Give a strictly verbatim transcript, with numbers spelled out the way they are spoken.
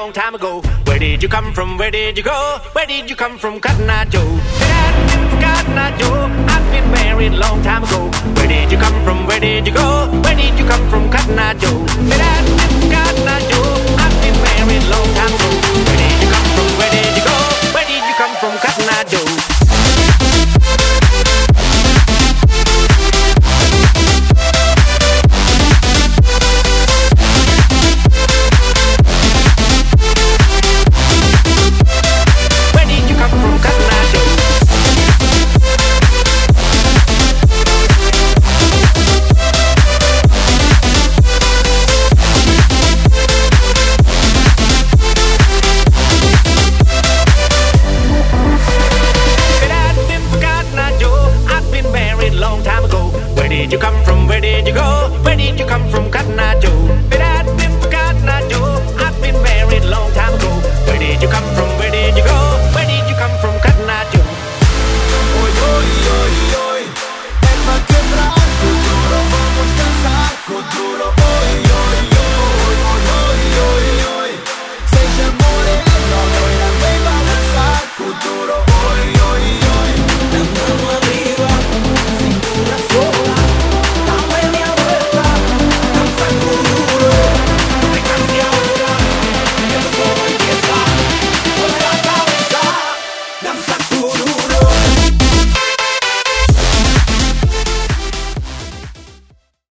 long time ago. Where did you come from? Where did you go? Where did you come from, Cotton Eye Joe? Cotton Eye Joe, I've been married a long time ago. Where did you come from? Where did you go? Where did you come from, Cotton Eye Joe? Cotton Eye Joe, I've been married a long time ago. Where did you come from? Where did you go? Where did you come from, Cotton Eye Joe?